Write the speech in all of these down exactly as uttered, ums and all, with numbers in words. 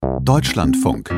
Deutschlandfunk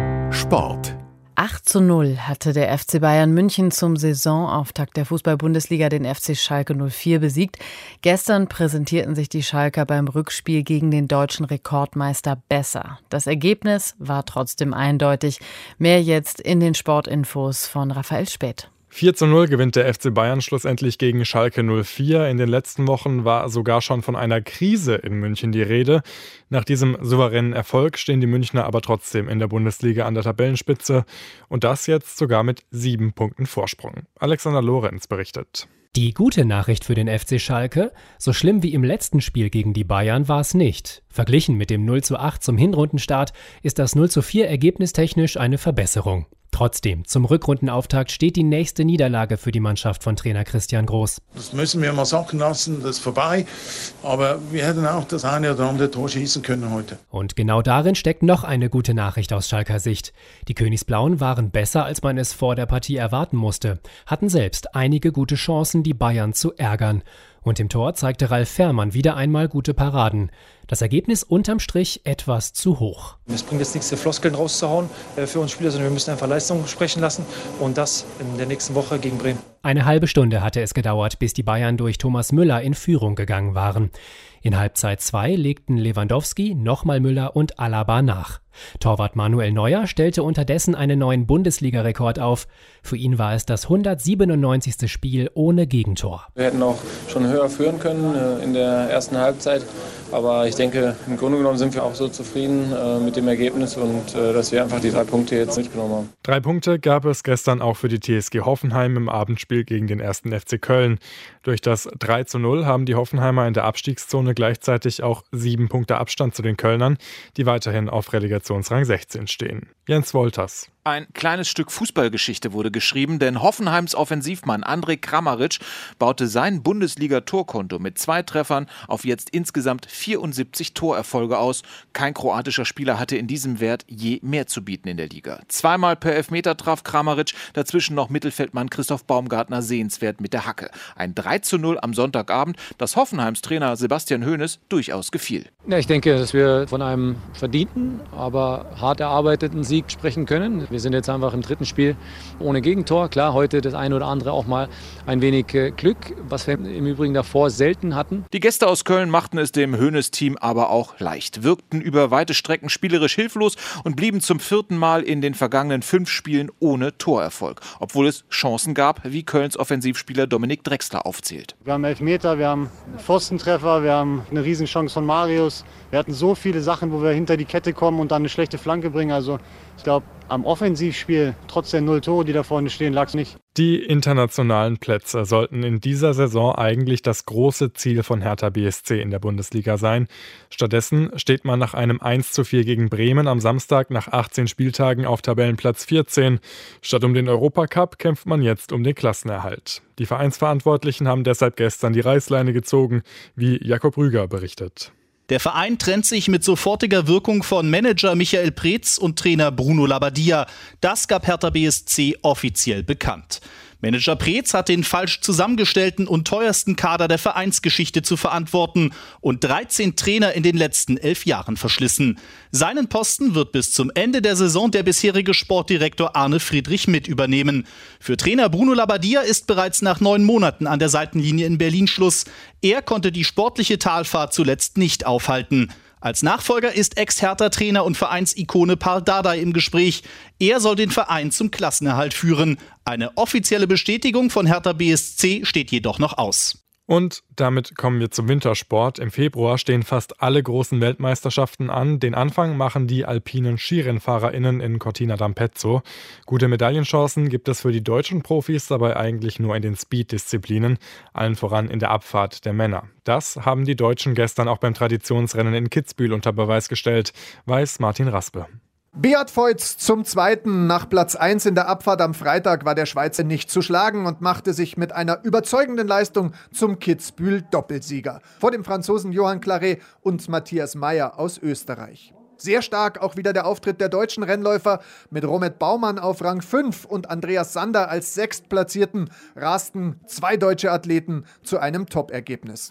Sport. acht zu null hatte der F C Bayern München zum Saisonauftakt der Fußball-Bundesliga den F C Schalke null vier besiegt. Gestern präsentierten sich die Schalker beim Rückspiel gegen den deutschen Rekordmeister besser. Das Ergebnis war trotzdem eindeutig. Mehr jetzt in den Sportinfos von Raphael Späth. vier zu null gewinnt der F C Bayern schlussendlich gegen Schalke null vier. In den letzten Wochen war sogar schon von einer Krise in München die Rede. Nach diesem souveränen Erfolg stehen die Münchner aber trotzdem in der Bundesliga an der Tabellenspitze. Und das jetzt sogar mit sieben Punkten Vorsprung. Alexander Lorenz berichtet. Die gute Nachricht für den F C Schalke: So schlimm wie im letzten Spiel gegen die Bayern war es nicht. Verglichen mit dem null zu acht zum Hinrundenstart ist das null zu vier ergebnistechnisch eine Verbesserung. Trotzdem, zum Rückrundenauftakt steht die nächste Niederlage für die Mannschaft von Trainer Christian Groß. Das müssen wir mal sacken lassen, das ist vorbei. Aber wir hätten auch das eine oder andere Tor schießen können heute. Und genau darin steckt noch eine gute Nachricht aus Schalker Sicht. Die Königsblauen waren besser, als man es vor der Partie erwarten musste, hatten selbst einige gute Chancen, die Bayern zu ärgern. Und im Tor zeigte Ralf Fährmann wieder einmal gute Paraden. Das Ergebnis unterm Strich etwas zu hoch. Es bringt jetzt nichts, die Floskeln rauszuhauen für uns Spieler, sondern wir müssen einfach Leistung sprechen lassen und das in der nächsten Woche gegen Bremen. Eine halbe Stunde hatte es gedauert, bis die Bayern durch Thomas Müller in Führung gegangen waren. In Halbzeit zwei legten Lewandowski, nochmal Müller und Alaba nach. Torwart Manuel Neuer stellte unterdessen einen neuen Bundesliga-Rekord auf. Für ihn war es das hundertsiebenundneunzigste Spiel ohne Gegentor. Wir hätten auch schon höher führen können in der ersten Halbzeit. Aber ich denke, im Grunde genommen sind wir auch so zufrieden äh, mit dem Ergebnis und äh, dass wir einfach die drei Punkte jetzt mitgenommen haben. Drei Punkte gab es gestern auch für die T S G Hoffenheim im Abendspiel gegen den ersten F C Köln. Durch das drei zu null haben die Hoffenheimer in der Abstiegszone gleichzeitig auch sieben Punkte Abstand zu den Kölnern, die weiterhin auf Relegationsrang sechzehn stehen. Jens Wolters. Ein kleines Stück Fußballgeschichte wurde geschrieben, denn Hoffenheims Offensivmann Andrej Kramaric baute sein Bundesliga-Torkonto mit zwei Treffern auf jetzt insgesamt vierundsiebzig Torerfolge aus. Kein kroatischer Spieler hatte in diesem Wert je mehr zu bieten in der Liga. Zweimal per Elfmeter traf Kramaric, dazwischen noch Mittelfeldmann Christoph Baumgartner sehenswert mit der Hacke. Ein drei zu null am Sonntagabend, das Hoffenheims Trainer Sebastian Hoeneß durchaus gefiel. Ja, ich denke, dass wir von einem verdienten, aber hart erarbeiteten Sieg sprechen können. Wir sind jetzt einfach im dritten Spiel ohne Gegentor. Klar, heute das eine oder andere auch mal ein wenig Glück, was wir im Übrigen davor selten hatten. Die Gäste aus Köln machten es dem Hoeneß-Team aber auch leicht, wirkten über weite Strecken spielerisch hilflos und blieben zum vierten Mal in den vergangenen fünf Spielen ohne Torerfolg, obwohl es Chancen gab, wie Kölns Offensivspieler Dominik Drexler aufzählt. Wir haben Elfmeter, wir haben Pfostentreffer, wir haben eine Riesenchance von Marius. Wir hatten so viele Sachen, wo wir hinter die Kette kommen und dann eine schlechte Flanke bringen. Also ich glaube, am Offensivspiel, trotz der null Tore, die da vorne stehen, lag es nicht. Die internationalen Plätze sollten in dieser Saison eigentlich das große Ziel von Hertha B S C in der Bundesliga sein. Stattdessen steht man nach einem eins zu vier gegen Bremen am Samstag nach achtzehn Spieltagen auf Tabellenplatz vierzehn. Statt um den Europacup kämpft man jetzt um den Klassenerhalt. Die Vereinsverantwortlichen haben deshalb gestern die Reißleine gezogen, wie Jakob Rüger berichtet. Der Verein trennt sich mit sofortiger Wirkung von Manager Michael Preetz und Trainer Bruno Labbadia. Das gab Hertha B S C offiziell bekannt. Manager Preetz hat den falsch zusammengestellten und teuersten Kader der Vereinsgeschichte zu verantworten und dreizehn Trainer in den letzten elf Jahren verschlissen. Seinen Posten wird bis zum Ende der Saison der bisherige Sportdirektor Arne Friedrich mit übernehmen. Für Trainer Bruno Labbadia ist bereits nach neun Monaten an der Seitenlinie in Berlin Schluss. Er konnte die sportliche Talfahrt zuletzt nicht aufhalten. Als Nachfolger ist Ex-Hertha-Trainer und Vereinsikone Paul Dardai im Gespräch. Er soll den Verein zum Klassenerhalt führen. Eine offizielle Bestätigung von Hertha B S C steht jedoch noch aus. Und damit kommen wir zum Wintersport. Im Februar stehen fast alle großen Weltmeisterschaften an. Den Anfang machen die alpinen SkirennfahrerInnen in Cortina d'Ampezzo. Gute Medaillenchancen gibt es für die deutschen Profis dabei eigentlich nur in den Speed-Disziplinen, allen voran in der Abfahrt der Männer. Das haben die Deutschen gestern auch beim Traditionsrennen in Kitzbühel unter Beweis gestellt, weiß Martin Raspe. Beat Feuz zum Zweiten. Nach Platz eins in der Abfahrt am Freitag war der Schweizer nicht zu schlagen und machte sich mit einer überzeugenden Leistung zum Kitzbühel-Doppelsieger. Vor dem Franzosen Johann Claret und Matthias Meyer aus Österreich. Sehr stark auch wieder der Auftritt der deutschen Rennläufer. Mit Romet Baumann auf Rang fünf und Andreas Sander als Sechstplatzierten rasten zwei deutsche Athleten zu einem Top-Ergebnis.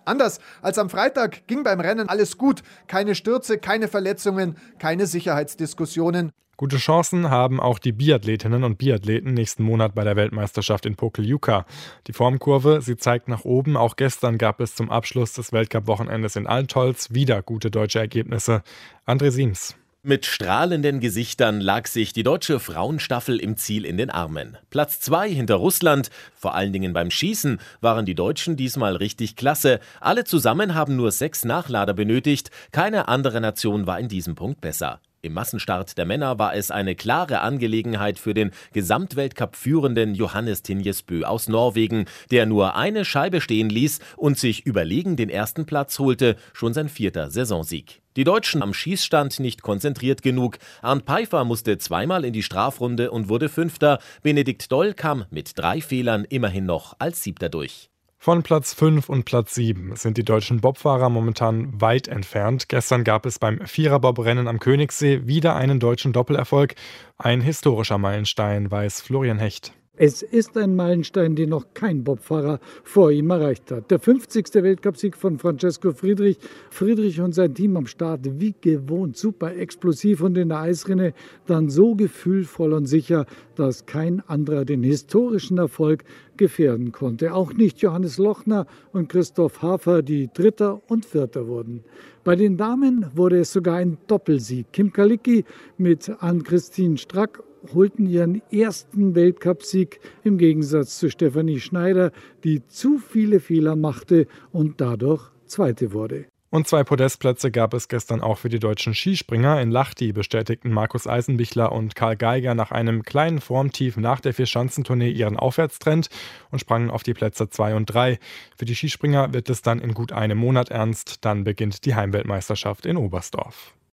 Anders als am Freitag ging beim Rennen alles gut. Keine Stürze, keine Verletzungen, keine Sicherheitsdiskussionen. Gute Chancen haben auch die Biathletinnen und Biathleten nächsten Monat bei der Weltmeisterschaft in Pokljuka. Die Formkurve, sie zeigt nach oben. Auch gestern gab es zum Abschluss des Weltcup-Wochenendes in Altholz wieder gute deutsche Ergebnisse. André Siems. Mit strahlenden Gesichtern lag sich die deutsche Frauenstaffel im Ziel in den Armen. Platz zwei hinter Russland. Vor allen Dingen beim Schießen waren die Deutschen diesmal richtig klasse. Alle zusammen haben nur sechs Nachlader benötigt. Keine andere Nation war in diesem Punkt besser. Im Massenstart der Männer war es eine klare Angelegenheit für den Gesamtweltcup-führenden Johannes Tinjesbø aus Norwegen, der nur eine Scheibe stehen ließ und sich überlegen den ersten Platz holte, schon sein vierter Saisonsieg. Die Deutschen am Schießstand nicht konzentriert genug. Arndt Peifer musste zweimal in die Strafrunde und wurde Fünfter. Benedikt Doll kam mit drei Fehlern immerhin noch als Siebter durch. Von Platz fünf und Platz sieben sind die deutschen Bobfahrer momentan weit entfernt. Gestern gab es beim Viererbobrennen am Königssee wieder einen deutschen Doppelerfolg. Ein historischer Meilenstein, weiß Florian Hecht. Es ist ein Meilenstein, den noch kein Bobfahrer vor ihm erreicht hat. Der fünfzigste Weltcupsieg von Francesco Friedrich. Friedrich und sein Team am Start wie gewohnt, super explosiv und in der Eisrinne dann so gefühlvoll und sicher, dass kein anderer den historischen Erfolg gefährden konnte. Auch nicht Johannes Lochner und Christoph Hafer, die Dritter und Vierter wurden. Bei den Damen wurde es sogar ein Doppelsieg. Kim Kalicki mit Ann-Christine Strack holten ihren ersten Weltcupsieg im Gegensatz zu Stefanie Schneider, die zu viele Fehler machte und dadurch Zweite wurde. Und zwei Podestplätze gab es gestern auch für die deutschen Skispringer. In Lahti bestätigten Markus Eisenbichler und Karl Geiger nach einem kleinen Formtief nach der Vierschanzentournee ihren Aufwärtstrend und sprangen auf die Plätze zwei und drei. Für die Skispringer wird es dann in gut einem Monat ernst. Dann beginnt die Heimweltmeisterschaft in Oberstdorf.